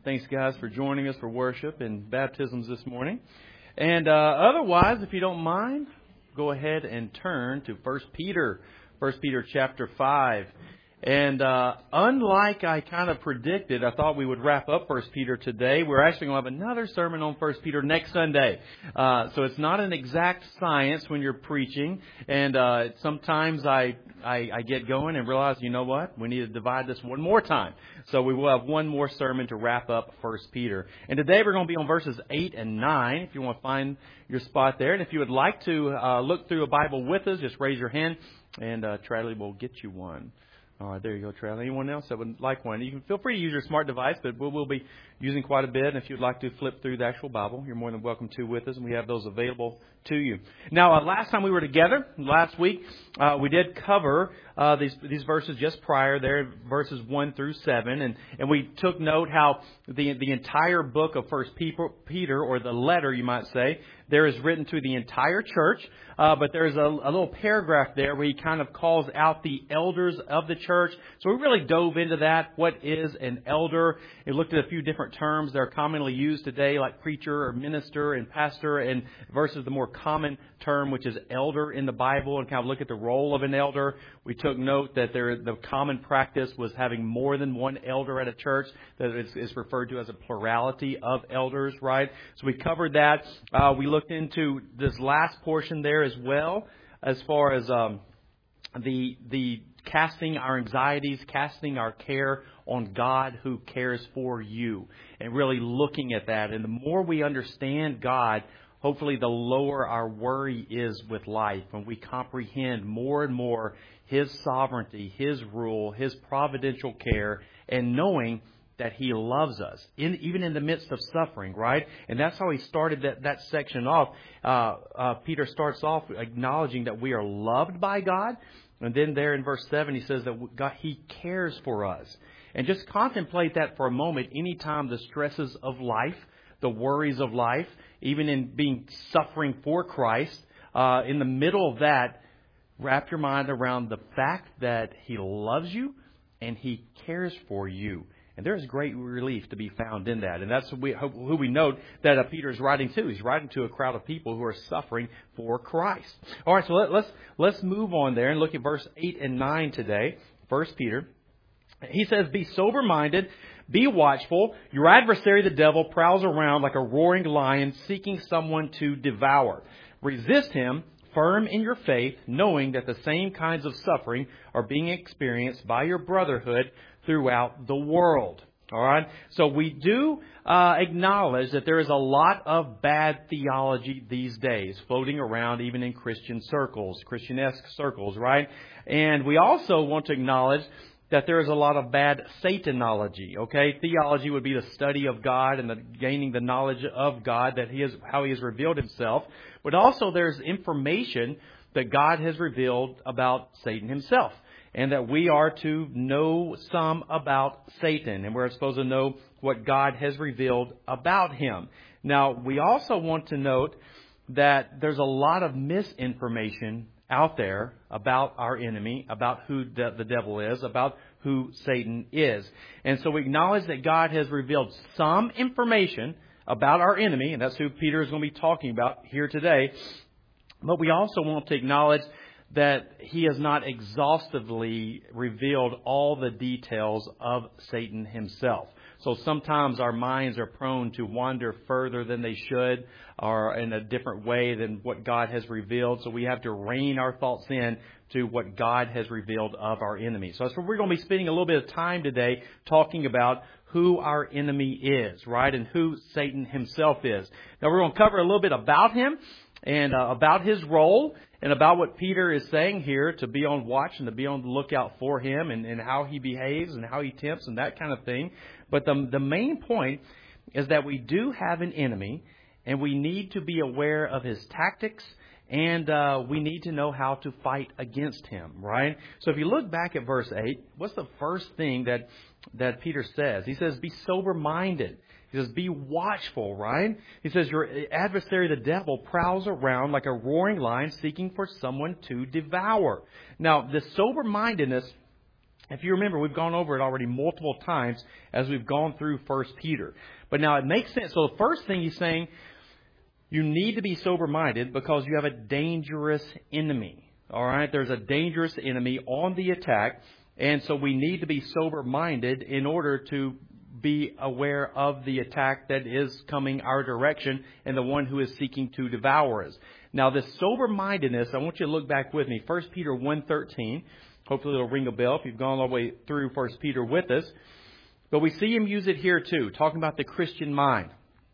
Thanks, guys, for joining us for worship and baptisms this morning. And otherwise, if you don't mind, go ahead and turn to 1 Peter chapter 5. And unlike I kind of predicted, I thought we would wrap up 1 Peter today. We're actually going to have another sermon on 1 Peter next Sunday. So it's not an exact science when you're preaching. And sometimes I get going and realize, you know what? We need to divide this one more time. So we will have one more sermon to wrap up 1 Peter. And today we're going to be on verses 8 and 9, if you want to find your spot there. And if you would like to look through a Bible with us, just raise your hand and Tradley will get you one. All right, there you go, Travis. Anyone else that would like one? You can feel free to use your smart device, but we'll be using quite a bit. And if you'd like to flip through the actual Bible, you're more than welcome to with us, and we have those available to you. Now, last time we were together, last week, we did cover these verses just prior there, verses 1 through 7, and we took note how the entire book of 1 Peter, or the letter, you might say, there is written to the entire church, but there's a little paragraph there where he kind of calls out the elders of the church. So we really dove into that. What is an elder? We looked at a few different terms that are commonly used today, like preacher or minister and pastor, and versus the more common term, which is elder in the Bible, and kind of look at the role of an elder. We took note that the common practice was having more than one elder at a church, that is referred to as a plurality of elders, right? So we covered that. We looked into this last portion there as well, as far as the casting our anxieties, casting our care on God who cares for you, and really looking at that. And the more we understand God, hopefully the lower our worry is with life, and we comprehend more and more His sovereignty, His rule, His providential care, and knowing that He loves us, even in the midst of suffering, right? And that's how he started that section off. Peter starts off acknowledging that we are loved by God. And then there in verse 7, he says that God, He cares for us. And just contemplate that for a moment. Anytime the stresses of life, the worries of life, even in being suffering for Christ, in the middle of that, wrap your mind around the fact that He loves you and He cares for you. And there is great relief to be found in that. And that's who we note that Peter is writing to. He's writing to a crowd of people who are suffering for Christ. All right, so let's move on there and look at verse 8 and 9 today. 1 Peter. He says, "Be sober-minded, be watchful. Your adversary, the devil, prowls around like a roaring lion seeking someone to devour. Resist him, firm in your faith, knowing that the same kinds of suffering are being experienced by your brotherhood throughout the world." All right. So we do acknowledge that there is a lot of bad theology these days floating around, even in Christian circles, Christian-esque circles, right? And we also want to acknowledge that there is a lot of bad Satanology. Okay, theology would be the study of God and gaining the knowledge of God, how He has revealed Himself. But also there's information that God has revealed about Satan himself, and that we are to know some about Satan, and we're supposed to know what God has revealed about him. Now, we also want to note that there's a lot of misinformation out there about our enemy, about who the devil is, about who Satan is. And so we acknowledge that God has revealed some information about our enemy, and that's who Peter is going to be talking about here today. But we also want to acknowledge that He has not exhaustively revealed all the details of Satan himself. So sometimes our minds are prone to wander further than they should, or in a different way than what God has revealed. So we have to rein our thoughts in to what God has revealed of our enemy. So that's where we're going to be spending a little bit of time today talking about who our enemy is, right? And who Satan himself is. Now we're going to cover a little bit about him and about his role, and about what Peter is saying here, to be on watch and to be on the lookout for him, and how he behaves and how he tempts and that kind of thing. But the main point is that we do have an enemy, and we need to be aware of his tactics, and we need to know how to fight against him, right? So if you look back at verse 8, what's the first thing that Peter says? He says, be sober-minded. He says, be watchful, right? He says, your adversary, the devil, prowls around like a roaring lion seeking for someone to devour. Now, the sober-mindedness If you remember, we've gone over it already multiple times as we've gone through 1 Peter. But now it makes sense. So the first thing he's saying, you need to be sober-minded because you have a dangerous enemy. All right? There's a dangerous enemy on the attack. And so we need to be sober-minded in order to be aware of the attack that is coming our direction and the one who is seeking to devour us. Now, this sober-mindedness, I want you to look back with me. 1 Peter 1:13. Hopefully it'll ring a bell if you've gone all the way through 1 Peter with us. But we see him use it here too, talking about the Christian mind.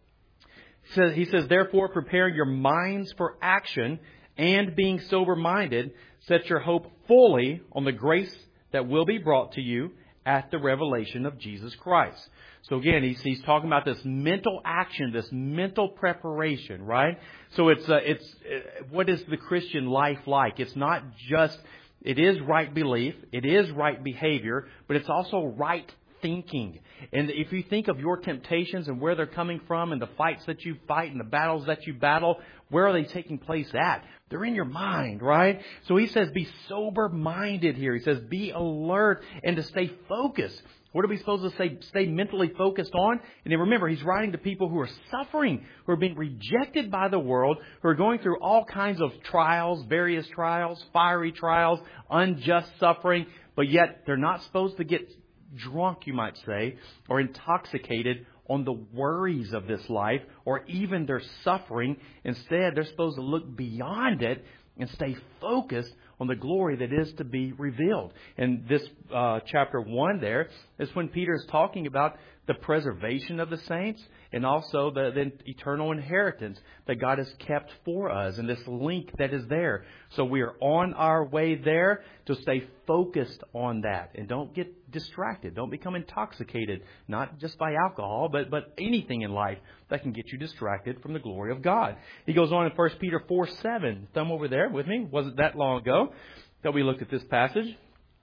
He says, therefore, preparing your minds for action and being sober-minded, set your hope fully on the grace that will be brought to you at the revelation of Jesus Christ. So again, he's talking about this mental action, this mental preparation, right? So it's what is the Christian life like? It's not just, it is right belief, it is right behavior, but it's also right thinking. And if you think of your temptations and where they're coming from and the fights that you fight and the battles that you battle, where are they taking place at? They're in your mind, right? So he says be sober-minded here. He says be alert and to stay focused. What are we supposed to say? Stay mentally focused on? And then remember, he's writing to people who are suffering, who are being rejected by the world, who are going through all kinds of trials, various trials, fiery trials, unjust suffering, but yet they're not supposed to get drunk, you might say, or intoxicated on the worries of this life or even their suffering. Instead, they're supposed to look beyond it and stay focused on the glory that is to be revealed. And this chapter 1 there is when Peter is talking about the preservation of the saints and also the eternal inheritance that God has kept for us and this link that is there. So we are on our way there to stay focused on that and don't get distracted. Don't become intoxicated, not just by alcohol, but anything in life that can get you distracted from the glory of God. He goes on in 1 Peter 4:7. Thumb over there with me. Wasn't that long ago that we looked at this passage.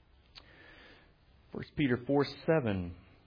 1 Peter 4:7.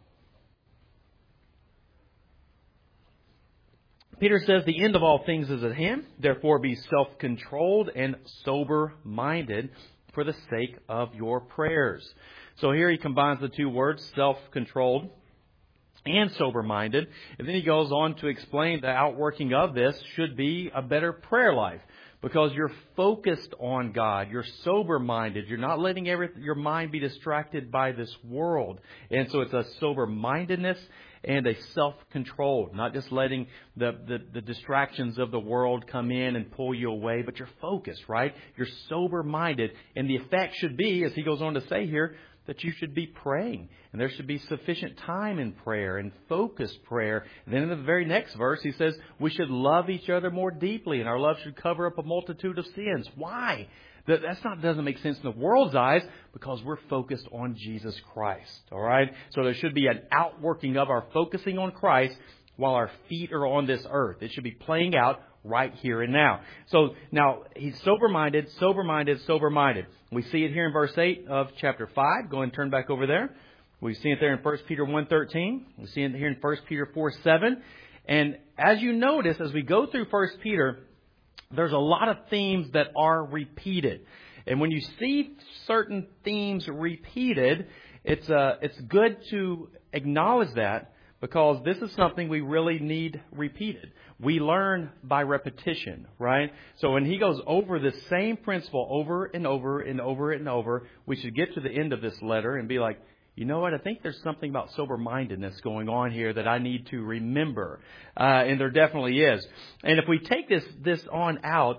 Peter says, the end of all things is at hand. Therefore be self-controlled and sober-minded for the sake of your prayers. So here he combines the two words, self-controlled and sober-minded. And then he goes on to explain the outworking of this should be a better prayer life. Because you're focused on God. You're sober-minded. You're not letting your mind be distracted by this world. And so it's a sober-mindedness and a self-control. Not just letting the distractions of the world come in and pull you away, but you're focused, right? You're sober-minded. And the effect should be, as he goes on to say here, that you should be praying. And there should be sufficient time in prayer and focused prayer. And then in the very next verse, he says, we should love each other more deeply. And our love should cover up a multitude of sins. Why? That doesn't make sense in the world's eyes because we're focused on Jesus Christ. All right? So there should be an outworking of our focusing on Christ while our feet are on this earth. It should be playing out right here and now. So now he's sober-minded, sober-minded, sober-minded. We see it here in verse 8 of chapter 5. Go ahead and turn back over there. We see it there in 1 Peter 1:13. We see it here in 1 Peter 4:7. And as you notice, as we go through 1 Peter, there's a lot of themes that are repeated. And when you see certain themes repeated, it's good to acknowledge that because this is something we really need repeated. We learn by repetition, right? So when he goes over the same principle over and over and over and over, we should get to the end of this letter and be like, you know what? I think there's something about sober-mindedness going on here that I need to remember. And there definitely is. And if we take this on out,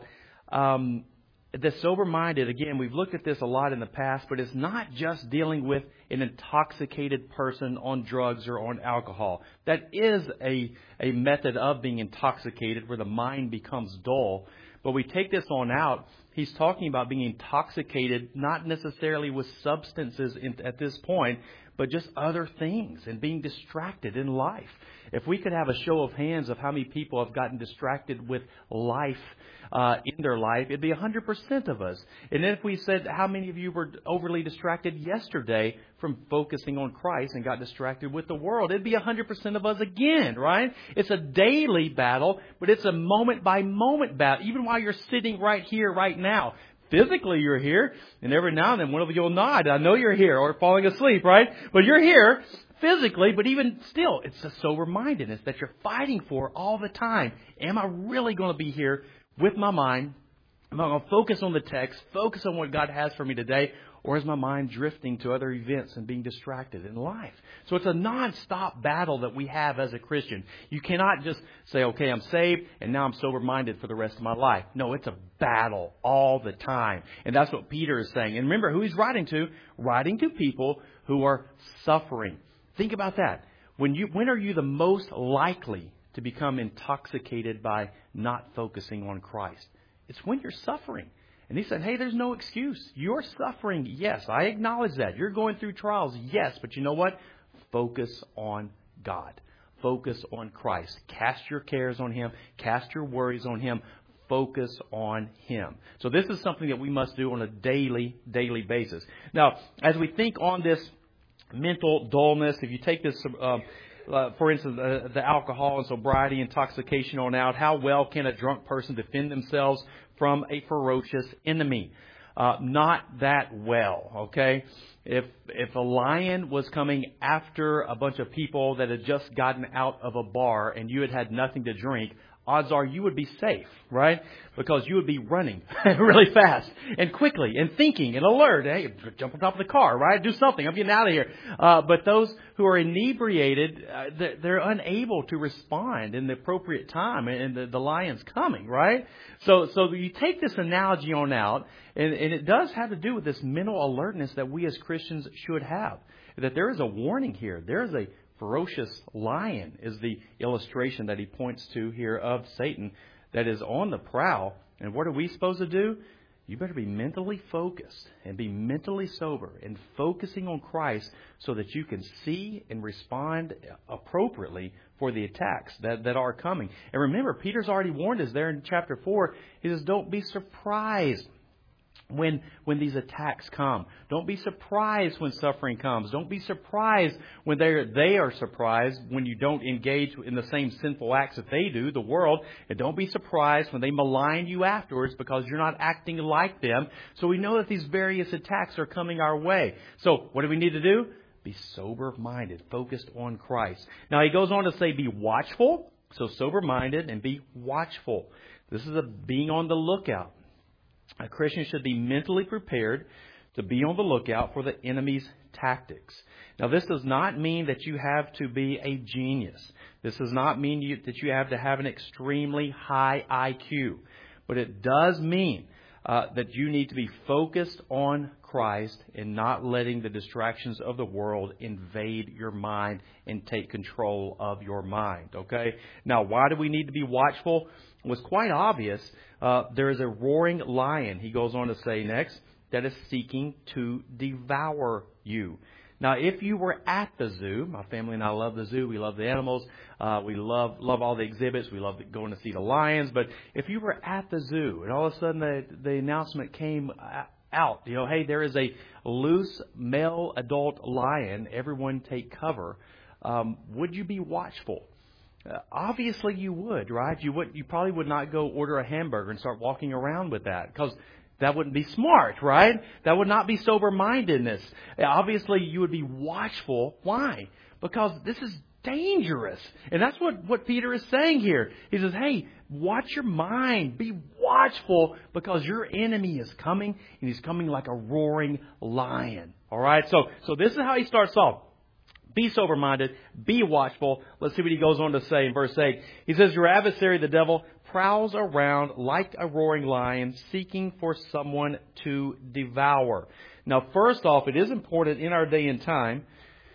the sober-minded, again, we've looked at this a lot in the past, but it's not just dealing with an intoxicated person on drugs or on alcohol. That is a method of being intoxicated where the mind becomes dull. But we take this on out. He's talking about being intoxicated, not necessarily with substances at this point, but just other things and being distracted in life. If we could have a show of hands of how many people have gotten distracted with life in their life, it'd be 100% of us. And then if we said how many of you were overly distracted yesterday from focusing on Christ and got distracted with the world, it'd be 100% of us again, right? It's a daily battle, but it's a moment-by-moment battle. Even while you're sitting right here, right now, physically you're here, and every now and then one of you will nod. I know you're here, or falling asleep, right? But you're here physically, but even still, it's a sober-mindedness that you're fighting for all the time. Am I really going to be here with my mind? Am I going to focus on the text, focus on what God has for me today, or is my mind drifting to other events and being distracted in life? So it's a non-stop battle that we have as a Christian. You cannot just say, okay, I'm saved, and now I'm sober-minded for the rest of my life. No, it's a battle all the time. And that's what Peter is saying. And remember who he's writing to? Writing to people who are suffering. Think about that. When are you the most likely to become intoxicated by not focusing on Christ? It's when you're suffering. And he said, hey, there's no excuse. You're suffering. Yes, I acknowledge that. You're going through trials. Yes, but you know what? Focus on God. Focus on Christ. Cast your cares on Him. Cast your worries on Him. Focus on Him. So this is something that we must do on a daily basis. Now, as we think on this mental dullness, if you take this, for instance, the alcohol and sobriety, intoxication on out, how well can a drunk person defend themselves from a ferocious enemy? Not that well, okay? If a lion was coming after a bunch of people that had just gotten out of a bar and you had nothing to drink, odds are you would be safe, right? Because you would be running really fast and quickly and thinking and alert. Hey, jump on top of the car, right? Do something. I'm getting out of here. But those who are inebriated, they're unable to respond in the appropriate time, and the lion's coming, right? So you take this analogy on out, and it does have to do with this mental alertness that we as Christians should have. That there is a warning here. There is a ferocious lion is the illustration that he points to here of Satan that is on the prowl. And what are we supposed to do? You better be mentally focused and be mentally sober and focusing on Christ so that you can see and respond appropriately for the attacks that are coming. And remember, Peter's already warned us there in chapter 4. He says, don't be surprised when these attacks come. Don't be surprised when suffering comes. Don't be surprised when they are surprised when you don't engage in the same sinful acts that they do, the world. And don't be surprised when they malign you afterwards because you're not acting like them. So we know that these various attacks are coming our way. So what do we need to do? Be sober-minded, focused on Christ. Now he goes on to say, be watchful. So sober-minded and be watchful. This is being on the lookout. A Christian should be mentally prepared to be on the lookout for the enemy's tactics. Now, this does not mean that you have to be a genius. This does not mean that you have to have an extremely high IQ. But it does mean that you need to be focused on Christ and not letting the distractions of the world invade your mind and take control of your mind. Okay? Now, why do we need to be watchful? It was quite obvious. There is a roaring lion, he goes on to say next, that is seeking to devour you. Now, if you were at the zoo, my family and I love the zoo. We love the animals. We love all the exhibits. We love going to see the lions. But if you were at the zoo and all of a sudden the announcement came out, hey, there is a loose male adult lion. Everyone take cover. Would you be watchful? Obviously you would, right? You probably would not go order a hamburger and start walking around with that because that wouldn't be smart, right? That would not be sober-mindedness. Obviously you would be watchful. Why? Because this is dangerous. And that's what Peter is saying here. He says, hey, watch your mind. Be watchful because your enemy is coming, and he's coming like a roaring lion. All right? So this is how he starts off. Be sober-minded. Be watchful. Let's see what he goes on to say in verse 8. He says, your adversary, the devil, prowls around like a roaring lion, seeking for someone to devour. Now, first off, it is important in our day and time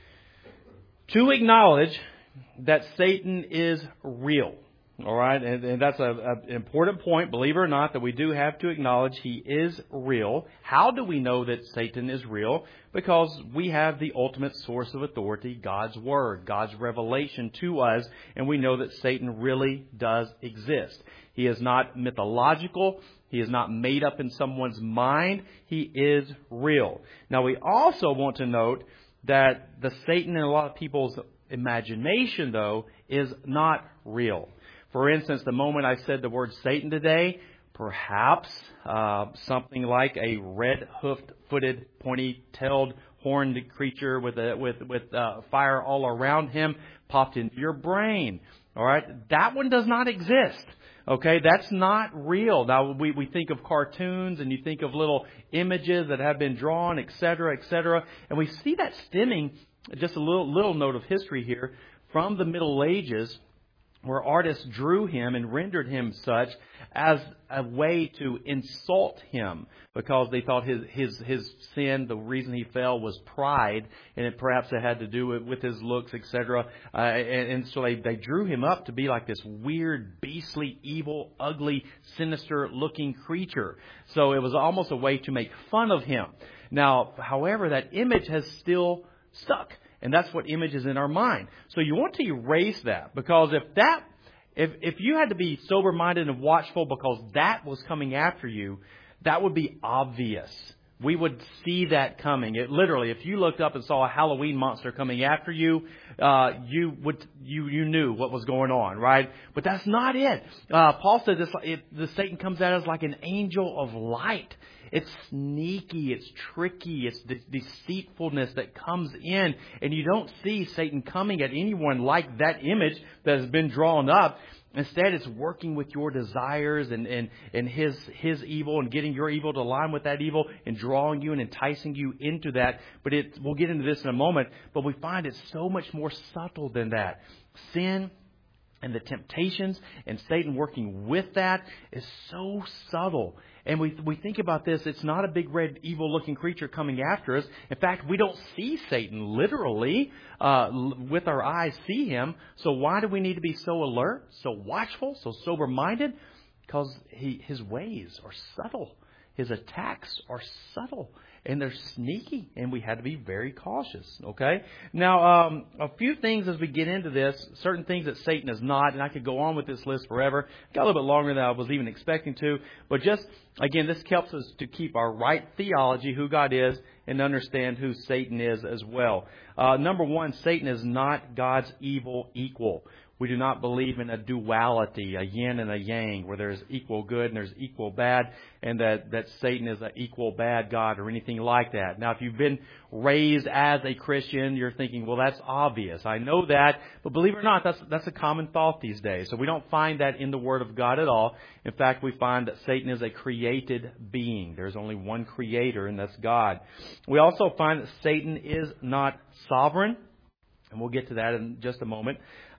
to acknowledge that Satan is real. All right, and that's an important point, believe it or not, that we do have to acknowledge he is real. How do we know that Satan is real? Because we have the ultimate source of authority, God's Word, God's revelation to us, and we know that Satan really does exist. He is not mythological. He is not made up in someone's mind. He is real. Now, we also want to note that the Satan in a lot of people's imagination, though, is not real. For instance, the moment I said the word Satan today, Perhaps something like a red-hoofed-footed, pointy-tailed, horned creature with fire all around him popped into your brain. All right, that one does not exist. Okay, that's not real. Now, we think of cartoons and you think of little images that have been drawn, etc., etc. And we see that stemming, just a little note of history here, from the Middle Ages, where artists drew him and rendered him such as a way to insult him, because they thought his sin, the reason he fell, was pride, and perhaps it had to do with his looks, etc. And so they drew him up to be like this weird, beastly, evil, ugly, sinister-looking creature. So it was almost a way to make fun of him. Now, however, that image has still stuck. And that's what image is in our mind. So you want to erase that, because if you had to be sober-minded and watchful because that was coming after you, that would be obvious. We would see that coming. It literally, if you looked up and saw a Halloween monster coming after you, you knew what was going on, right? But that's not it. Paul says the Satan comes at us like an angel of light. It's sneaky, it's tricky, it's the deceitfulness that comes in. And you don't see Satan coming at anyone like that image that has been drawn up. Instead, it's working with your desires and his evil, and getting your evil to align with that evil and drawing you and enticing you into that. But we'll get into this in a moment. But we find it's so much more subtle than that. Sin and the temptations and Satan working with that is so subtle. And we think about this, it's not a big red evil-looking creature coming after us. In fact, we don't see Satan literally with our eyes see him. So why do we need to be so alert, so watchful, so sober-minded? Because his ways are subtle. His attacks are subtle. And they're sneaky, and we had to be very cautious, okay? Now, a few things as we get into this, certain things that Satan is not, and I could go on with this list forever. Got a little bit longer than I was even expecting to, but just, again, this helps us to keep our right theology, who God is, and understand who Satan is as well. Number one, Satan is not God's evil equal. We do not believe in a duality, a yin and a yang, where there's equal good and there's equal bad, and that Satan is an equal bad God or anything like that. Now, if you've been raised as a Christian, you're thinking, well, that's obvious. I know that. But believe it or not, that's a common thought these days. So we don't find that in the Word of God at all. In fact, we find that Satan is a created being. There's only one creator, and that's God. We also find that Satan is not sovereign. And we'll get to that in just a moment.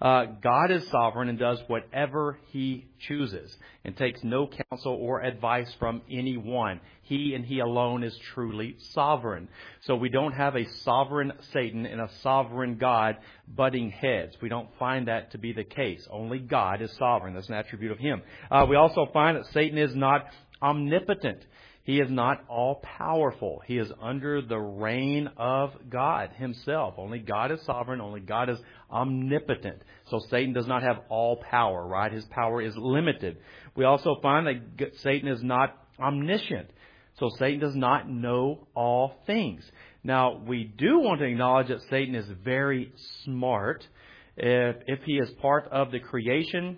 God is sovereign and does whatever He chooses and takes no counsel or advice from anyone. He and He alone is truly sovereign. So we don't have a sovereign Satan and a sovereign God butting heads. We don't find that to be the case. Only God is sovereign. That's an attribute of Him. We also find that Satan is not omnipotent. He is not all-powerful. He is under the reign of God Himself. Only God is sovereign. Only God is omnipotent. So Satan does not have all power, right? His power is limited. We also find that Satan is not omniscient. So Satan does not know all things. Now, we do want to acknowledge that Satan is very smart. If he is part of the creation,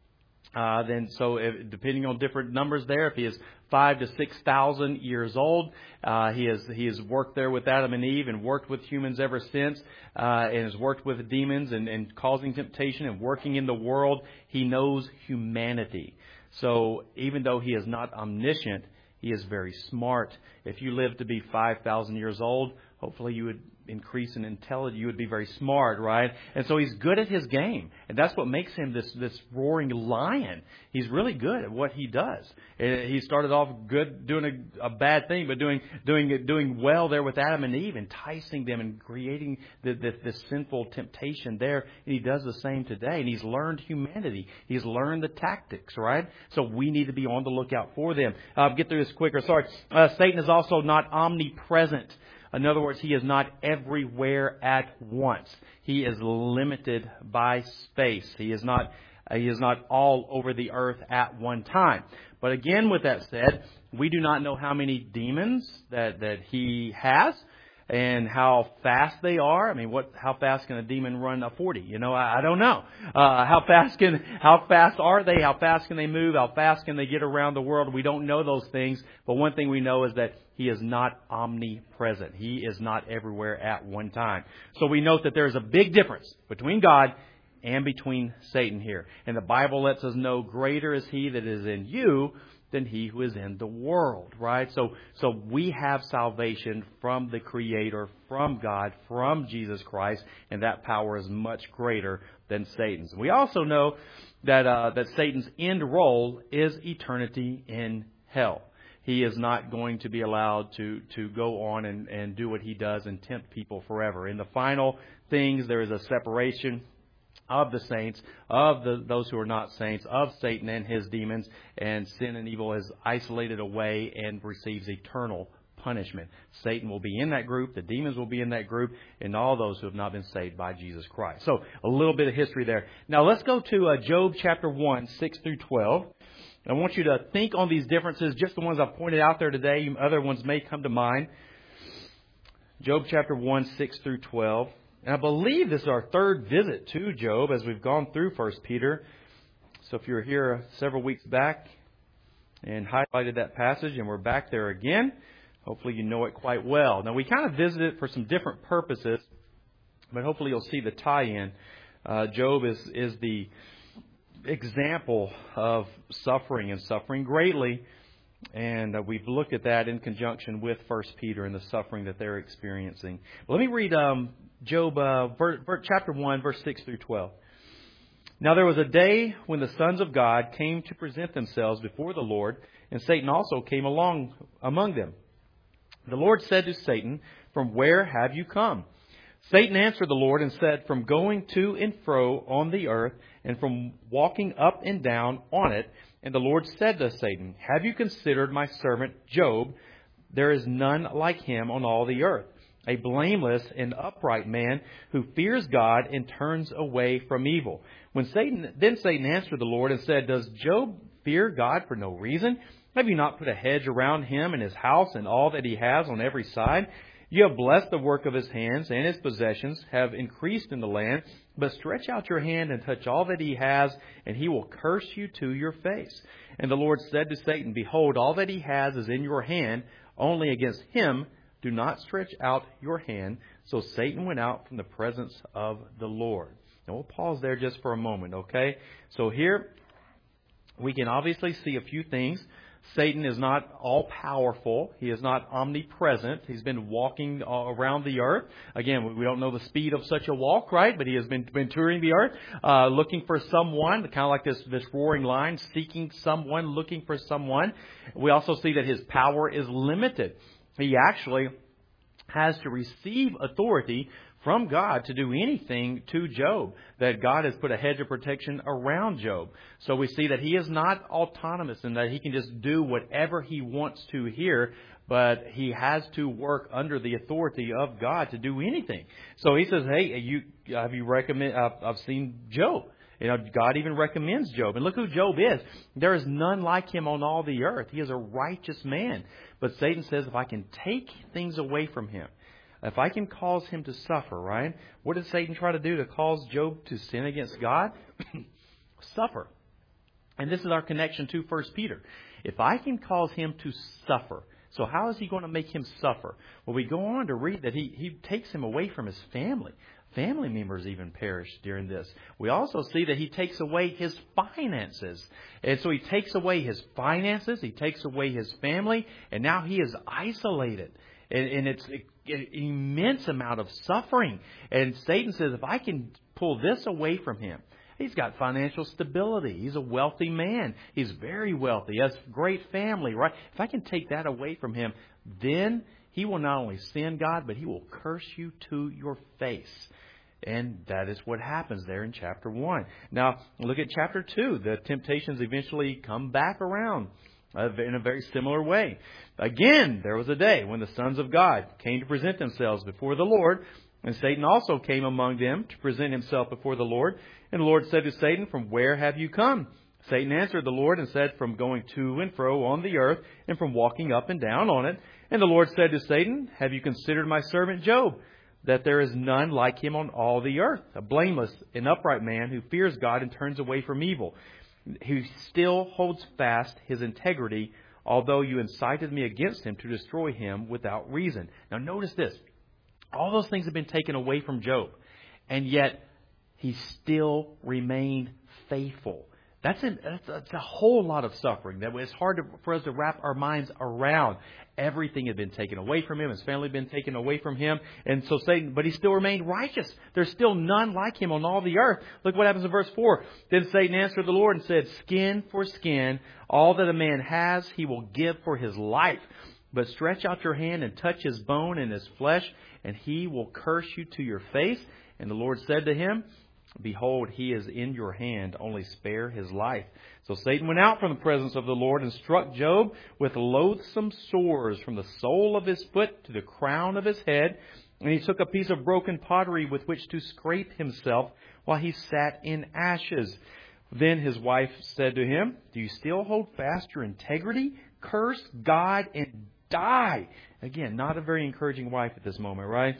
depending on different numbers there, if he is 5,000 to 6,000 years old, he has worked there with Adam and Eve and worked with humans ever since, and has worked with demons and causing temptation and working in the world. He knows humanity. So even though he is not omniscient, he is very smart. If you live to be 5,000 years old, hopefully you would increase in intelligence. You would be very smart, right? And so he's good at his game. And that's what makes him this roaring lion. He's really good at what he does. He started off good doing a bad thing, but doing well there with Adam and Eve, enticing them and creating this sinful temptation there. And he does the same today. And he's learned humanity. He's learned the tactics, right? So we need to be on the lookout for them. Get through this quicker. Sorry. Satan is also not omnipresent. In other words, he is not everywhere at once. He is limited by space. He is not all over the earth at one time. But again, with that said, we do not know how many demons that he has. and how fast they are. I mean, how fast can a demon run a 40? You know, I don't know. How fast are they? How fast can they move? How fast can they get around the world? We don't know those things. But one thing we know is that he is not omnipresent. He is not everywhere at one time. So we note that there's a big difference between God and between Satan here. And the Bible lets us know greater is he that is in you than he who is in the world, right? So we have salvation from the Creator, from God, from Jesus Christ, and that power is much greater than Satan's. We also know that Satan's end role is eternity in hell. He is not going to be allowed to go on and do what he does and tempt people forever. In the final things, there is a separation of the saints, of those who are not saints, of Satan and his demons, and sin and evil is isolated away and receives eternal punishment. Satan will be in that group, the demons will be in that group, and all those who have not been saved by Jesus Christ. So, a little bit of history there. Now, let's go to Job chapter 1, 6 through 12. I want you to think on these differences, just the ones I've pointed out there today. Other ones may come to mind. Job chapter 1, 6 through 12. And I believe this is our third visit to Job as we've gone through 1 Peter. So if you were here several weeks back and highlighted that passage and we're back there again, hopefully you know it quite well. Now we kind of visited it for some different purposes, but hopefully you'll see the tie-in. Job is the example of suffering and suffering greatly. And we've looked at that in conjunction with 1 Peter and the suffering that they're experiencing. Well, let me read Job chapter 1, verse 6 through 12. Now there was a day when the sons of God came to present themselves before the Lord, and Satan also came along among them. The Lord said to Satan, "From where have you come?" Satan answered the Lord and said, "From going to and fro on the earth, and from walking up and down on it." And the Lord said to Satan, "Have you considered my servant Job? There is none like him on all the earth, a blameless and upright man who fears God and turns away from evil." Then Satan answered the Lord and said, "Does Job fear God for no reason? Have you not put a hedge around him and his house and all that he has on every side? You have blessed the work of his hands, and his possessions have increased in the land. But stretch out your hand and touch all that he has, and he will curse you to your face." And the Lord said to Satan, "Behold, all that he has is in your hand. Only against him do not stretch out your hand." So Satan went out from the presence of the Lord. Now we'll pause there just for a moment, okay? So here we can obviously see a few things. Satan is not all-powerful. He is not omnipresent. He's been walking around the earth. Again, we don't know the speed of such a walk, right? But he has been touring the earth, looking for someone, kind of like this roaring lion, seeking someone, looking for someone. We also see that his power is limited. He actually has to receive authority from God to do anything to Job, that God has put a hedge of protection around Job. So we see that he is not autonomous and that he can just do whatever he wants to here, but he has to work under the authority of God to do anything. So he says, "Hey, I've seen Job." You know, God even recommends Job. And look who Job is. There is none like him on all the earth. He is a righteous man. But Satan says, if I can take things away from him, if I can cause him to suffer, right? What did Satan try to do to cause Job to sin against God? Suffer. And this is our connection to 1 Peter. If I can cause him to suffer, so how is he going to make him suffer? Well, we go on to read that he takes him away from his family. Family members even perish during this. We also see that he takes away his finances. And so he takes away his finances, he takes away his family, and now he is isolated. And it's an immense amount of suffering. And Satan says, if I can pull this away from him, he's got financial stability. He's a wealthy man. He's very wealthy. He has a great family, right? If I can take that away from him, then he will not only sin God, but he will curse you to your face. And that is what happens there in chapter 1. Now, look at chapter 2. The temptations eventually come back around in a very similar way. Again, there was a day when the sons of God came to present themselves before the Lord, and Satan also came among them to present himself before the Lord. And the Lord said to Satan, "From where have you come?" Satan answered the Lord and said, "From going to and fro on the earth, and from walking up and down on it." And the Lord said to Satan, have you considered my servant Job, that there is none like him on all the earth, a blameless and upright man who fears God and turns away from evil, who still holds fast his integrity, although you incited me against him to destroy him without reason. Now notice this. All those things have been taken away from Job, and yet he still remained faithful. That's a whole lot of suffering. That it's hard for us to wrap our minds around. Everything had been taken away from him. His family had been taken away from him. And so Satan, but he still remained righteous. There's still none like him on all the earth. Look what happens in verse 4. Then Satan answered the Lord and said, skin for skin, all that a man has, he will give for his life. But stretch out your hand and touch his bone and his flesh, and he will curse you to your face. And the Lord said to him, behold, he is in your hand, only spare his life. So Satan went out from the presence of the Lord and struck Job with loathsome sores from the sole of his foot to the crown of his head. And he took a piece of broken pottery with which to scrape himself while he sat in ashes. Then his wife said to him, do you still hold fast your integrity? Curse God and die. Again, not a very encouraging wife at this moment, right?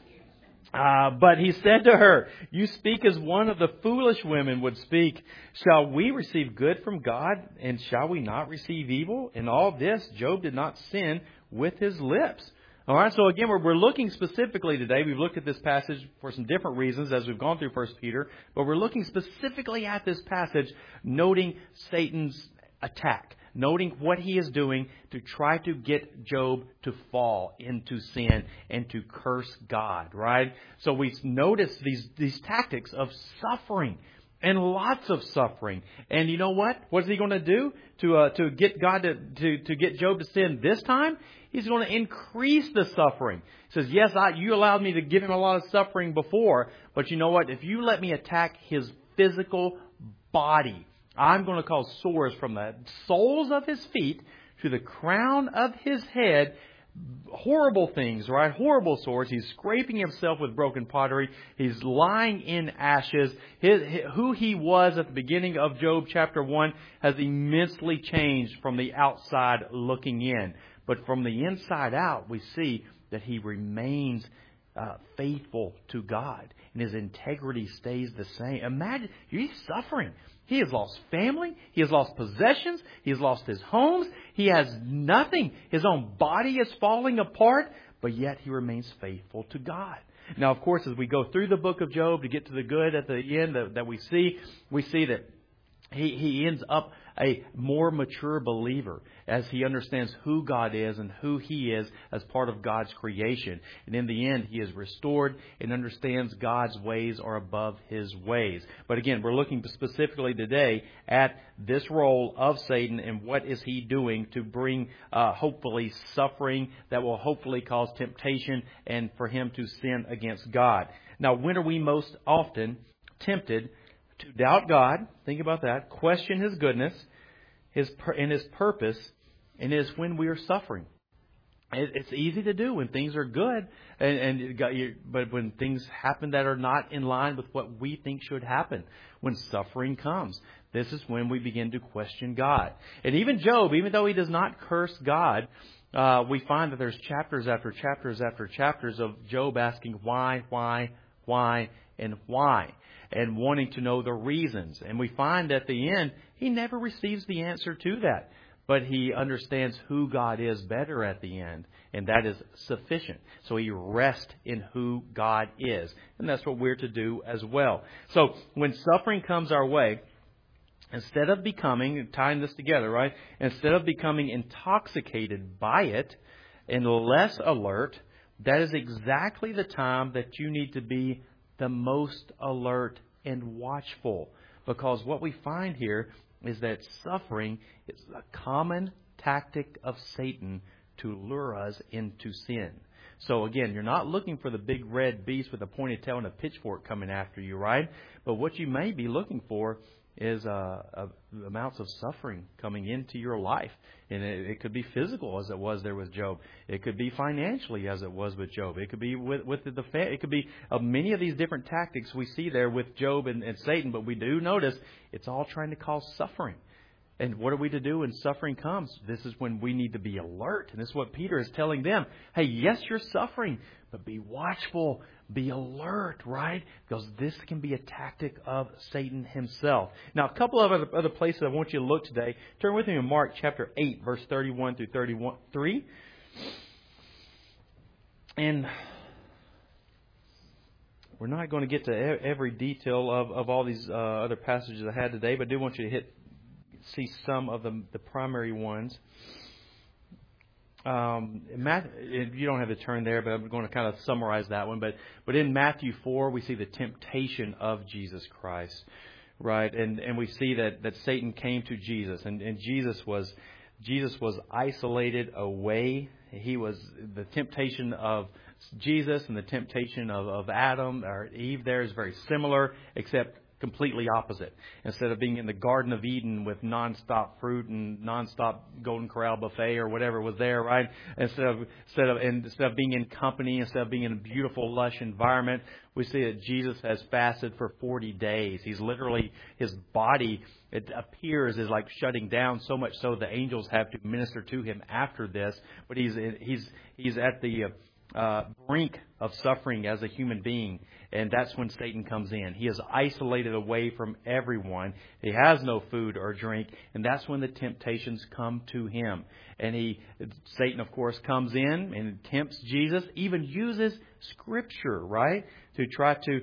But he said to her, you speak as one of the foolish women would speak. Shall we receive good from God, and shall we not receive evil? In all this, Job did not sin with his lips. All right, so again, we're looking specifically today. We've looked at this passage for some different reasons as we've gone through 1 Peter. But we're looking specifically at this passage, noting Satan's attack. Noting what he is doing to try to get Job to fall into sin and to curse God, right? So we notice these tactics of suffering and lots of suffering. And you know what? What is he going to do to get God to get Job to sin this time? He's going to increase the suffering. He says, yes, you allowed me to give him a lot of suffering before, but you know what? If you let me attack his physical body, I'm going to cause sores from the soles of his feet to the crown of his head. Horrible things, right? Horrible sores. He's scraping himself with broken pottery. He's lying in ashes. Who he was at the beginning of Job chapter 1 has immensely changed from the outside looking in. But from the inside out, we see that he remains faithful to God. And his integrity stays the same. Imagine, he's suffering. He has lost family. He has lost possessions. He has lost his homes. He has nothing. His own body is falling apart, but yet he remains faithful to God. Now, of course, as we go through the book of Job to get to the good at the end that we see that he ends up a more mature believer as he understands who God is and who he is as part of God's creation. And in the end, he is restored and understands God's ways are above his ways. But again, we're looking specifically today at this role of Satan and what is he doing to bring hopefully suffering that will hopefully cause temptation and for him to sin against God. Now, when are we most often tempted to doubt God? Think about that. Question His goodness, His purpose, and it is when we are suffering. It's easy to do when things are good, but when things happen that are not in line with what we think should happen, when suffering comes, this is when we begin to question God. And even Job, even though he does not curse God, we find that there's chapters after chapters after chapters of Job asking why, and why, and wanting to know the reasons. And we find at the end, he never receives the answer to that. But he understands who God is better at the end, and that is sufficient. So he rests in who God is. And that's what we're to do as well. So when suffering comes our way, instead of becoming, tying this together, right? Instead of becoming intoxicated by it and less alert, that is exactly the time that you need to be the most alert and watchful. Because what we find here is that suffering is a common tactic of Satan to lure us into sin. So again, you're not looking for the big red beast with a pointed tail and a pitchfork coming after you, right? But what you may be looking for is amounts of suffering coming into your life. And it could be physical as it was there with Job. It could be financially as it was with Job. It could be with the it could be many of these different tactics we see there with Job and Satan. But we do notice it's all trying to cause suffering. And what are we to do when suffering comes? This is when we need to be alert. And this is what Peter is telling them. Hey, yes, you're suffering, but be watchful, be alert, right? Because this can be a tactic of Satan himself. Now, a couple of other places I want you to look today. Turn with me to Mark chapter 8, verse 31 through 33. And we're not going to get to every detail of all these other passages I had today, but I do want you to see some of the primary ones. You don't have to turn there, but I'm going to kind of summarize that one. But in Matthew 4, we see the temptation of Jesus Christ, right? And we see that Satan came to Jesus, and Jesus was isolated away. He was the temptation of Jesus and the temptation of Adam or Eve there is very similar, except completely opposite. Instead of being in the Garden of Eden with nonstop fruit and nonstop Golden Corral buffet or whatever was there, right? Instead of being in company, instead of being in a beautiful, lush environment, we see that Jesus has fasted for 40 days. He's literally, his body, it appears, is like shutting down, so much so the angels have to minister to him after this. But he's at the brink of suffering as a human being, and that's when Satan comes in. He is isolated away from everyone. He has no food or drink, and that's when the temptations come to him. And Satan, of course, comes in and tempts Jesus, even uses Scripture, right, to try to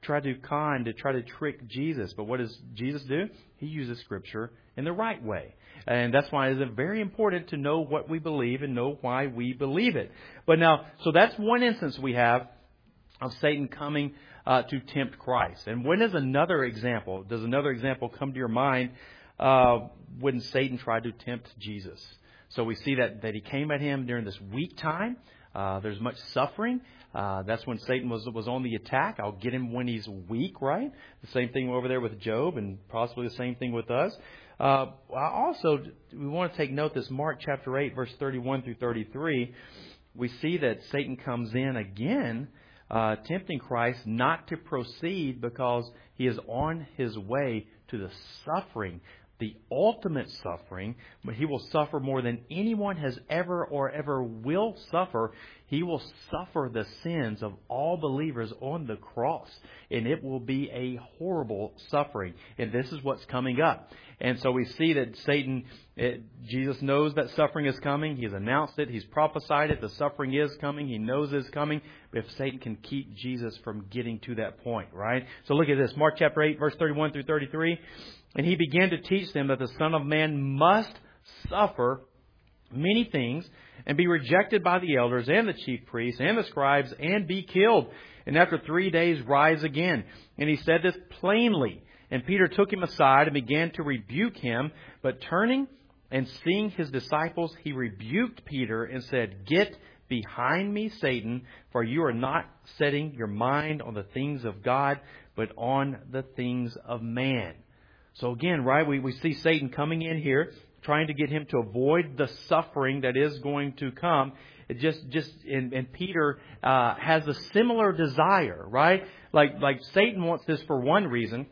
trick Jesus. But what does Jesus do? He uses Scripture in the right way. And that's why it's very important to know what we believe and know why we believe it. But now, so that's one instance we have of Satan coming to tempt Christ. And when is another example? Does another example come to your mind when Satan tried to tempt Jesus? So we see that he came at him during this weak time. There's much suffering. That's when Satan was on the attack. I'll get him when he's weak, right? The same thing over there with Job, and possibly the same thing with us. Also, we want to take note this Mark chapter 8, verse 31 through 33. We see that Satan comes in again, tempting Christ not to proceed because he is on his way to the suffering, the ultimate suffering, but he will suffer more than anyone has ever or ever will suffer. He will suffer the sins of all believers on the cross, and it will be a horrible suffering. And this is what's coming up. And so we see that Jesus knows that suffering is coming. He's announced it. He's prophesied it. The suffering is coming. He knows it's coming. But if Satan can keep Jesus from getting to that point, right? So look at this. Mark chapter 8, verse 31 through 33. And he began to teach them that the Son of Man must suffer many things and be rejected by the elders and the chief priests and the scribes and be killed, and after 3 days rise again. And he said this plainly. And Peter took him aside and began to rebuke him. But turning and seeing his disciples, he rebuked Peter and said, "Get behind me, Satan, for you are not setting your mind on the things of God, but on the things of man." So again, right, we see Satan coming in here, trying to get him to avoid the suffering that is going to come. And Peter has a similar desire, right? Like Satan wants this for one reason,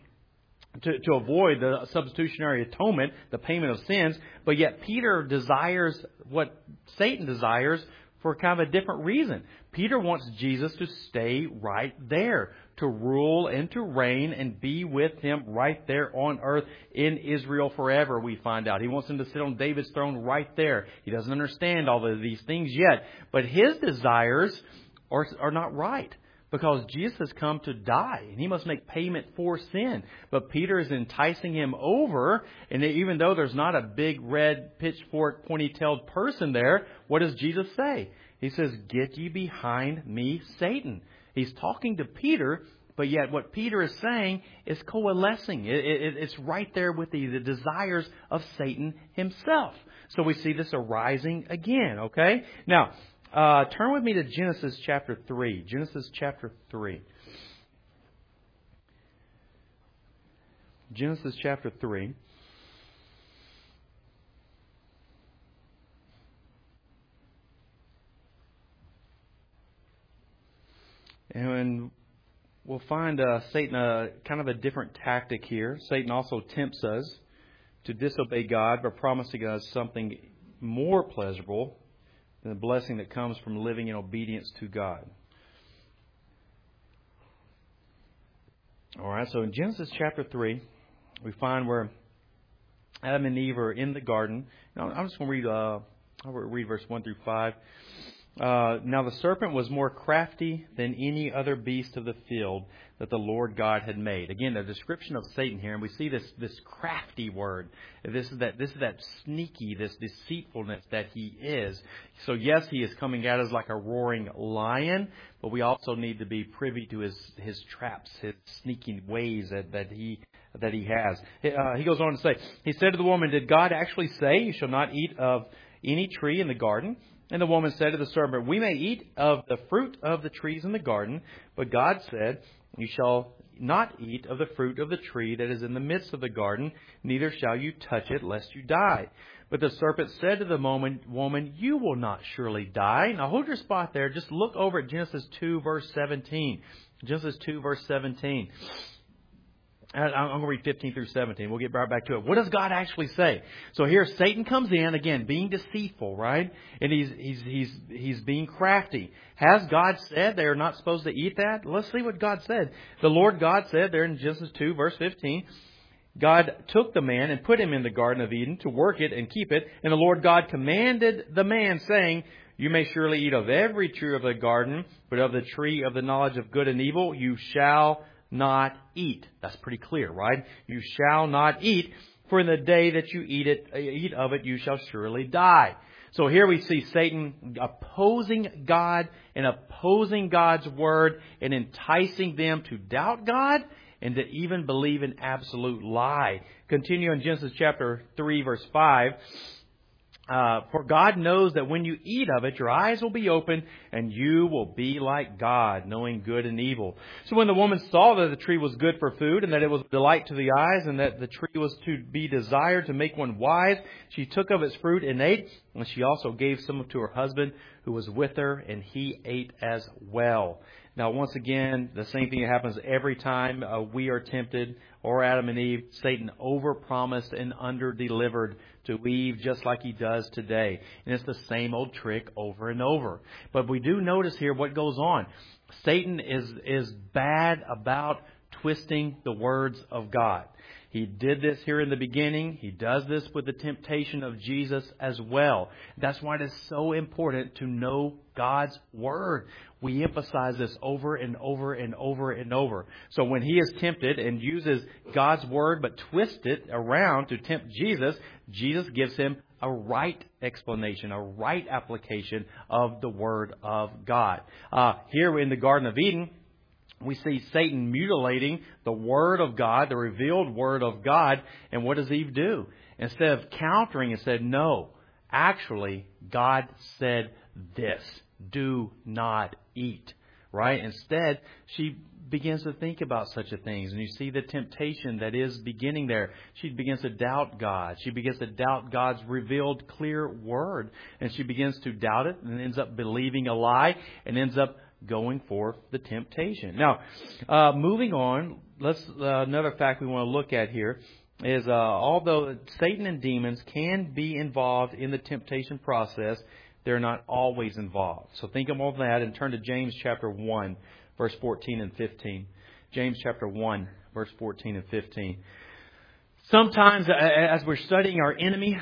to avoid the substitutionary atonement, the payment of sins, but yet Peter desires what Satan desires for kind of a different reason. Peter wants Jesus to stay right there, to rule and to reign and be with him right there on earth in Israel forever, we find out. He wants him to sit on David's throne right there. He doesn't understand all of these things yet, but his desires are not right, because Jesus has come to die, and he must make payment for sin. But Peter is enticing him over, and even though there's not a big red pitchfork pointy-tailed person there, what does Jesus say? He says, "Get ye behind me, Satan." He's talking to Peter, but yet what Peter is saying is coalescing. It's right there with the desires of Satan himself. So we see this arising again, okay? Now, turn with me to Genesis chapter 3. Genesis chapter 3. Genesis chapter 3. And we'll find Satan kind of a different tactic here. Satan also tempts us to disobey God by promising us something more pleasurable than the blessing that comes from living in obedience to God. All right, so in Genesis chapter 3, we find where Adam and Eve are in the garden. Now, I'm just going to read verse 1 through 5. Now the serpent was more crafty than any other beast of the field that the Lord God had made. Again, the description of Satan here, and we see this crafty word. This is that sneaky, this deceitfulness that he is. So yes, he is coming at us like a roaring lion, but we also need to be privy to his traps, his sneaking ways that he has. He goes on to say, he said to the woman, "Did God actually say you shall not eat of any tree in the garden?" And the woman said to the serpent, "We may eat of the fruit of the trees in the garden, but God said, you shall not eat of the fruit of the tree that is in the midst of the garden, neither shall you touch it, lest you die." But the serpent said to the woman, "You will not surely die." Now hold your spot there. Just look over at Genesis 2, verse 17. Genesis 2, verse 17. I'm going to read 15 through 17. We'll get right back to it. What does God actually say? So here Satan comes in, again, being deceitful, right? And he's being crafty. Has God said they are not supposed to eat that? Let's see what God said. The Lord God said there in Genesis 2, verse 15, God took the man and put him in the Garden of Eden to work it and keep it. And the Lord God commanded the man, saying, "You may surely eat of every tree of the garden, but of the tree of the knowledge of good and evil you shall not eat." That's pretty clear, right? You shall not eat, for in the day that you eat of it, you shall surely die. So here we see Satan opposing God and opposing God's word and enticing them to doubt God and to even believe an absolute lie. Continue in Genesis chapter 3, verse 5. For God knows that when you eat of it, your eyes will be opened, and you will be like God, knowing good and evil. So when the woman saw that the tree was good for food, and that it was a delight to the eyes, and that the tree was to be desired to make one wise, she took of its fruit and ate, and she also gave some to her husband who was with her, and he ate as well. Now, once again, the same thing that happens every time we are tempted, or Adam and Eve. Satan overpromised and underdelivered to Eve, just like he does today. And it's the same old trick over and over. But we do notice here what goes on. Satan is bad about twisting the words of God. He did this here in the beginning. He does this with the temptation of Jesus as well. That's why it is so important to know God's Word. We emphasize this over and over and over and over. So when he is tempted and uses God's Word but twists it around to tempt Jesus, Jesus gives him a right explanation, a right application of the Word of God. Here in the Garden of Eden, we see Satan mutilating the Word of God, the revealed Word of God. And what does Eve do? Instead of countering and said, "No, actually, God said this. Do not eat." Right? Instead, she begins to think about such a things. And you see the temptation that is beginning there. She begins to doubt God. She begins to doubt God's revealed clear Word. And she begins to doubt it and ends up believing a lie and ends up going for the temptation. Now, moving on, another fact we want to look at here is although Satan and demons can be involved in the temptation process, they're not always involved. So think about that and turn to James chapter 1, verse 14 and 15. James chapter 1, verse 14 and 15. Sometimes as we're studying our enemy,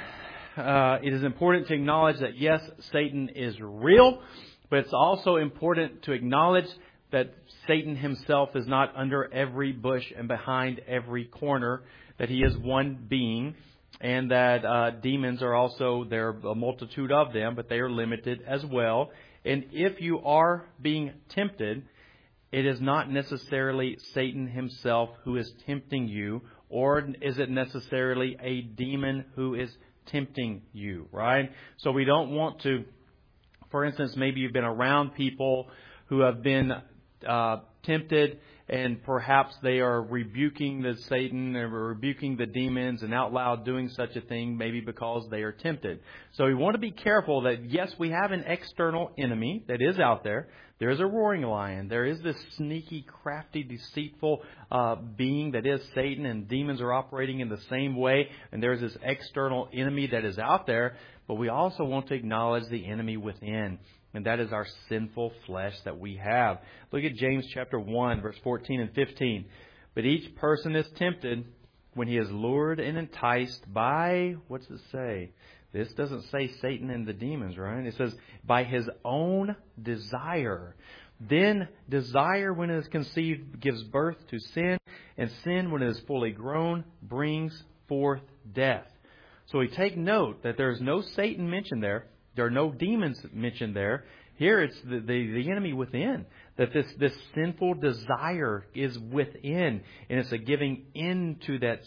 it is important to acknowledge that yes, Satan is real. But it's also important to acknowledge that Satan himself is not under every bush and behind every corner, that he is one being, and that demons are also, there are a multitude of them, but they are limited as well. And if you are being tempted, it is not necessarily Satan himself who is tempting you, or is it necessarily a demon who is tempting you, right? So we don't want to... For instance, maybe you've been around people who have been tempted and perhaps they are rebuking the Satan or rebuking the demons and out loud doing such a thing, maybe because they are tempted. So we want to be careful that, yes, we have an external enemy that is out there. There is a roaring lion. There is this sneaky, crafty, deceitful being that is Satan, and demons are operating in the same way. And there's this external enemy that is out there. But we also want to acknowledge the enemy within, and that is our sinful flesh that we have. Look at James chapter 1, verse 14 and 15. But each person is tempted when he is lured and enticed by, what's it say? This doesn't say Satan and the demons, right? It says, by his own desire. Then desire, when it is conceived, gives birth to sin. And sin, when it is fully grown, brings forth death. So we take note that there's no Satan mentioned there. There are no demons mentioned there. Here it's the enemy within. That this sinful desire is within, and it's a giving into that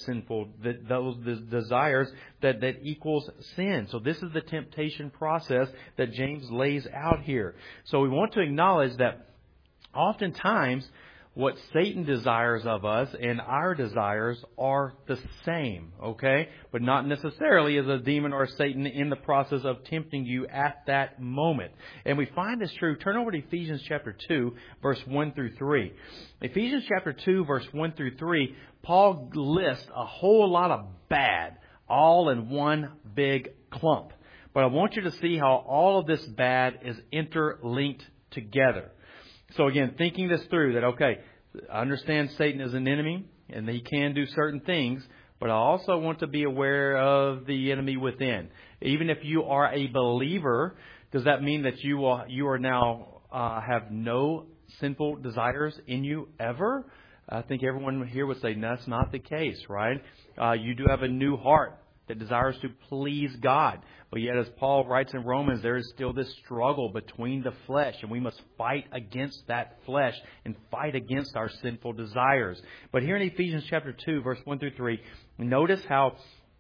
those desires that equals sin. So this is the temptation process that James lays out here. So we want to acknowledge that oftentimes what Satan desires of us and our desires are the same, okay? But not necessarily as a demon or a Satan in the process of tempting you at that moment. And we find this true. Turn over to Ephesians chapter 2, verse 1 through 3. Ephesians chapter 2, verse 1 through 3, Paul lists a whole lot of bad all in one big clump. But I want you to see how all of this bad is interlinked together. So again, thinking this through, that, okay, I understand Satan is an enemy and he can do certain things, but I also want to be aware of the enemy within. Even if you are a believer, does that mean that you are now have no sinful desires in you ever? I think everyone here would say, no, that's not the case, right? You do have a new heart that desires to please God. But yet, as Paul writes in Romans, there is still this struggle between the flesh, and we must fight against that flesh and fight against our sinful desires. But here in Ephesians chapter 2, verse 1 through 3, notice how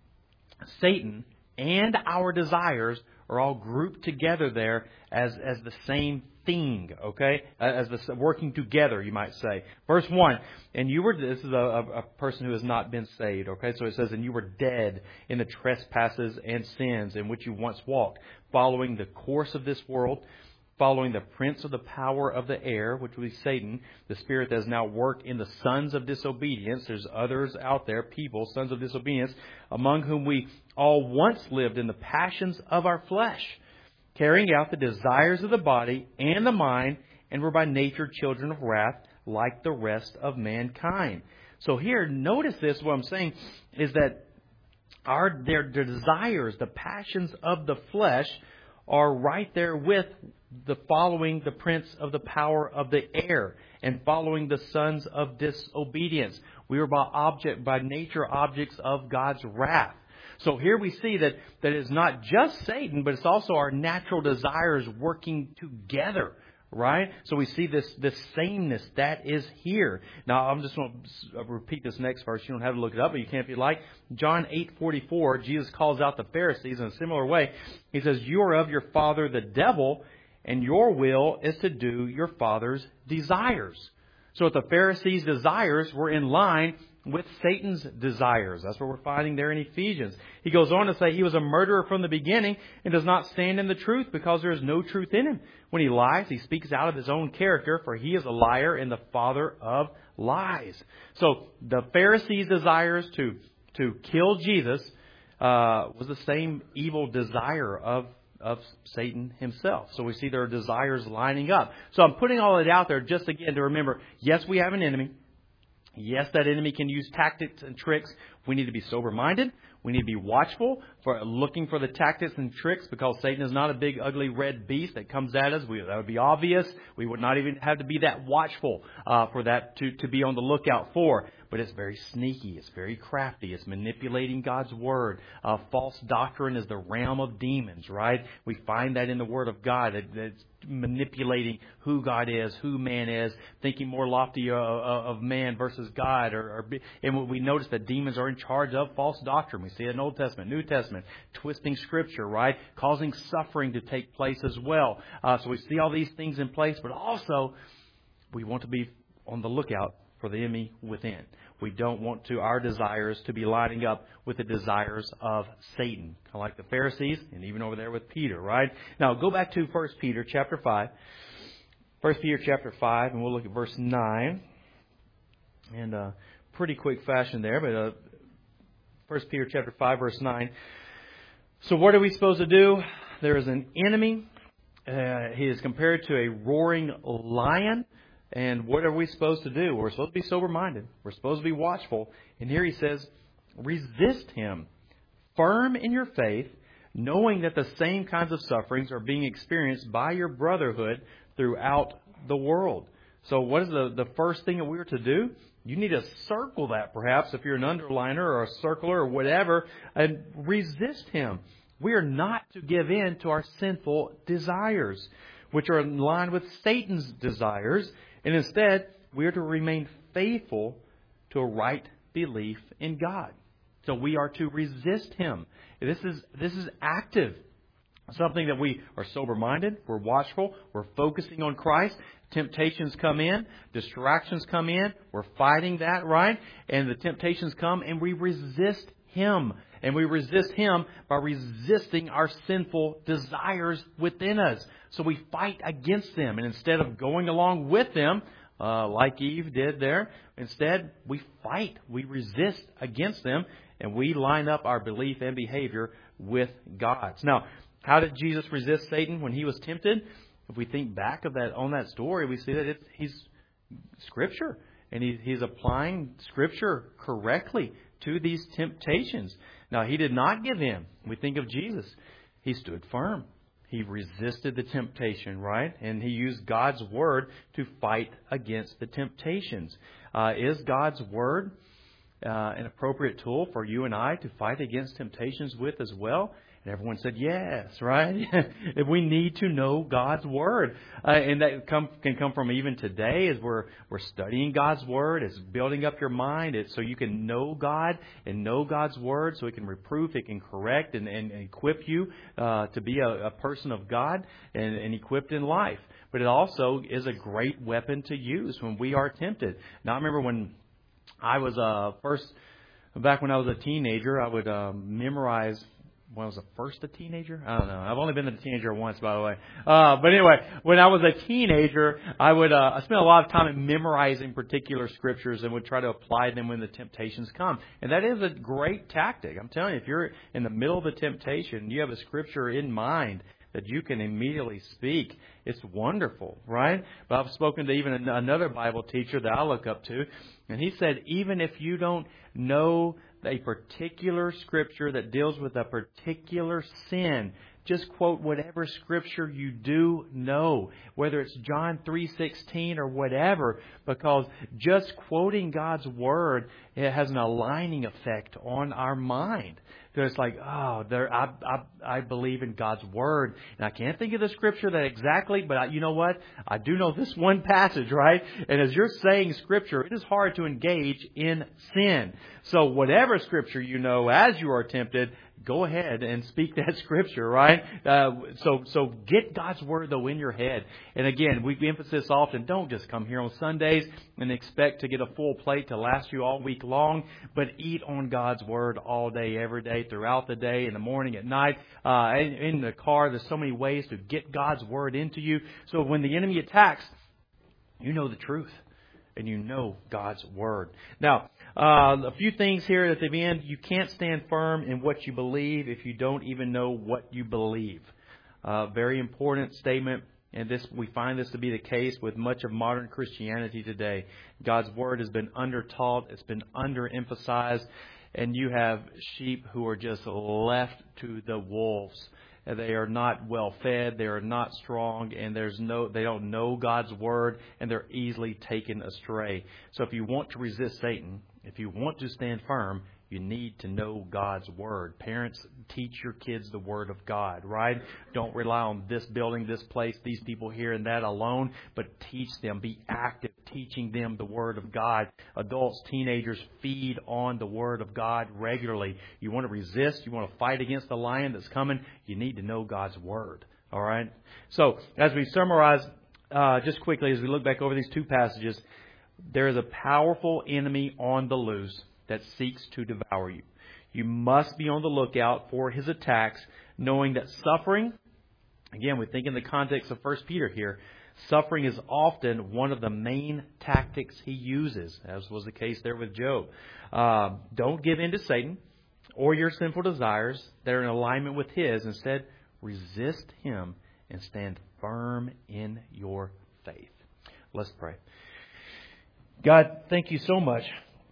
Satan and our desires are all grouped together there as the same thing, okay? As the working together, you might say. Verse 1, and you were, this is a person who has not been saved, okay? So it says, and you were dead in the trespasses and sins in which you once walked, following the course of this world, following the prince of the power of the air, which would be Satan, the spirit that is now worked in the sons of disobedience. There's others out there, people, sons of disobedience, among whom we all once lived in the passions of our flesh, carrying out the desires of the body and the mind, and were by nature children of wrath, like the rest of mankind. So here, notice this, what I'm saying is that their desires, the passions of the flesh, are right there with the following the prince of the power of the air and following the sons of disobedience. We are by nature objects of God's wrath. So here we see that it's not just Satan, but it's also our natural desires working together, right? So we see this sameness that is here. Now, I'm just going to repeat this next verse. You don't have to look it up, but you can if you like. John 8:44, Jesus calls out the Pharisees in a similar way. He says, you are of your father the devil, and your will is to do your father's desires. So if the Pharisees' desires were in line with Satan's desires. That's what we're finding there in Ephesians. He goes on to say he was a murderer from the beginning and does not stand in the truth because there is no truth in him. When he lies, he speaks out of his own character, for he is a liar and the father of lies. So the Pharisees' desires to kill Jesus was the same evil desire of Satan himself. So we see their desires lining up. So I'm putting all it out there just again to remember, yes, we have an enemy. Yes, that enemy can use tactics and tricks. We need to be sober-minded. We need to be watchful for looking for the tactics and tricks, because Satan is not a big, ugly, red beast that comes at us. That would be obvious. We would not even have to be that watchful for that to be on the lookout for. But it's very sneaky. It's very crafty. It's manipulating God's Word. False doctrine is the realm of demons, right? We find that in the Word of God. It's manipulating who God is, who man is, thinking more lofty of man versus God. And we notice that demons are in charge of false doctrine. We see it in Old Testament, New Testament, twisting Scripture, right? Causing suffering to take place as well. So we see all these things in place, but also we want to be on the lookout for the enemy within. We don't want our desires to be lining up with the desires of Satan, kind of like the Pharisees and even over there with Peter, right? Now, go back to 1 Peter chapter 5. 1 Peter chapter 5, and we'll look at verse 9. And pretty quick fashion there, but 1 Peter chapter 5, verse 9. So what are we supposed to do? There is an enemy. He is compared to a roaring lion. And what are we supposed to do? We're supposed to be sober-minded. We're supposed to be watchful. And here he says, resist him, firm in your faith, knowing that the same kinds of sufferings are being experienced by your brotherhood throughout the world. So what is the first thing that we are to do? You need to circle that, perhaps, if you're an underliner or a circler or whatever, and resist him. We are not to give in to our sinful desires, which are in line with Satan's desires, and instead, we are to remain faithful to a right belief in God. So we are to resist him. This is active. Something that we are sober-minded, we're watchful, we're focusing on Christ. Temptations come in, distractions come in, we're fighting that, right? And the temptations come and we resist him. And we resist him by resisting our sinful desires within us. So we fight against them. And instead of going along with them, like Eve did there, instead we fight. We resist against them. And we line up our belief and behavior with God's. Now, how did Jesus resist Satan when he was tempted? If we think back on that story, we see that he's Scripture. And he's applying Scripture correctly to these temptations. Now, he did not give in. We think of Jesus. He stood firm. He resisted the temptation, right? And he used God's Word to fight against the temptations. Is God's Word an appropriate tool for you and I to fight against temptations with as well? And everyone said yes, right? We need to know God's Word. And that can come from even today as we're studying God's Word. It's building up your mind so you can know God and know God's Word so it can reprove, it can correct, and equip you to be a person of God and equipped in life. But it also is a great weapon to use when we are tempted. Now, I remember when I was back when I was a teenager, I would memorize. When I was first a teenager? I don't know. I've only been a teenager once, by the way. But anyway, when I was a teenager, I spent a lot of time in memorizing particular scriptures and would try to apply them when the temptations come. And that is a great tactic. I'm telling you, if you're in the middle of the temptation, you have a scripture in mind that you can immediately speak. It's wonderful, right? But I've spoken to even another Bible teacher that I look up to, and he said, even if you don't know a particular scripture that deals with a particular sin, just quote whatever scripture you do know, whether it's John 3:16 or whatever, because just quoting God's Word, it has an aligning effect on our mind. So it's like, I believe in God's Word. And I can't think of the scripture that exactly, but you know what? I do know this one passage, right? And as you're saying scripture, it is hard to engage in sin. So whatever scripture you know as you are tempted, go ahead and speak that scripture, right? So get God's Word, though, in your head. And again, we emphasize often, don't just come here on Sundays and expect to get a full plate to last you all week long, but eat on God's Word all day, every day, throughout the day, in the morning, at night, in the car. There's so many ways to get God's Word into you. So when the enemy attacks, you know the truth and you know God's Word. Now, a few things here at the end. You can't stand firm in what you believe if you don't even know what you believe. Very important statement. And we find this to be the case with much of modern Christianity today. God's Word has been under-taught. It's been under-emphasized. And you have sheep who are just left to the wolves. They are not well fed. They are not strong, and they don't know God's Word, and they're easily taken astray. So if you want to resist Satan, if you want to stand firm, you need to know God's Word. Parents, teach your kids the Word of God, right? Don't rely on this building, this place, these people here and that alone, but teach them. Be active, teaching them the Word of God. Adults, teenagers, feed on the Word of God regularly. You want to resist, you want to fight against the lion that's coming, you need to know God's Word, all right? So, as we summarize just quickly, as we look back over these two passages, There is a powerful enemy on the loose that seeks to devour you. You must be on the lookout for his attacks, knowing that suffering, again, we think in the context of 1 Peter here, suffering is often one of the main tactics he uses, as was the case there with Job. Don't give in to Satan or your sinful desires that are in alignment with his. Instead, resist him and stand firm in your faith. Let's pray. God, thank you so much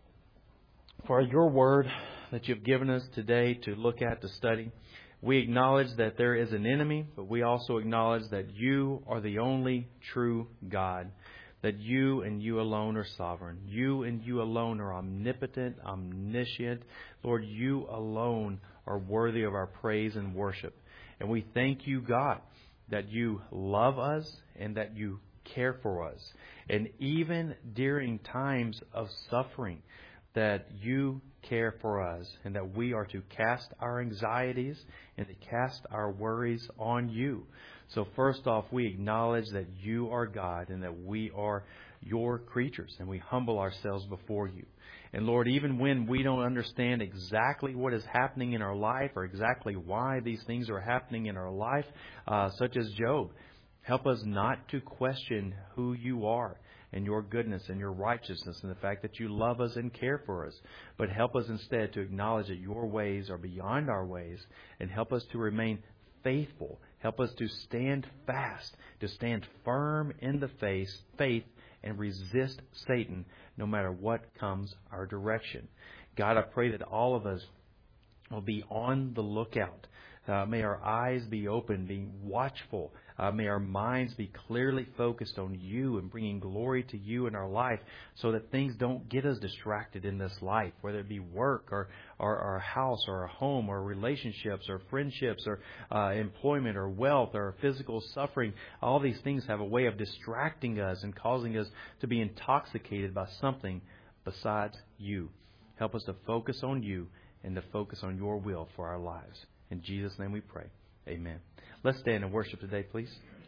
for your word that you've given us today to look at, to study. We acknowledge that there is an enemy, but we also acknowledge that you are the only true God, that you and you alone are sovereign. You and you alone are omnipotent, omniscient. Lord, you alone are worthy of our praise and worship. And we thank you, God, that you love us and that you care for us. And even during times of suffering, that you care for us and that we are to cast our anxieties and to cast our worries on you. So first off, we acknowledge that you are God and that we are your creatures, and we humble ourselves before you. And Lord, even when we don't understand exactly what is happening in our life or exactly why these things are happening in our life, such as Job, help us not to question who you are and your goodness and your righteousness and the fact that you love us and care for us. But help us instead to acknowledge that your ways are beyond our ways, and help us to remain faithful. Help us to stand fast, to stand firm in the faith and resist Satan no matter what comes our direction. God, I pray that all of us will be on the lookout. May our eyes be open, being watchful. May our minds be clearly focused on you and bringing glory to you in our life, so that things don't get us distracted in this life, whether it be work or our house or our home or relationships or friendships or employment or wealth or physical suffering. All these things have a way of distracting us and causing us to be intoxicated by something besides you. Help us to focus on you and to focus on your will for our lives. In Jesus' name we pray. Amen. Let's stand and worship today, please.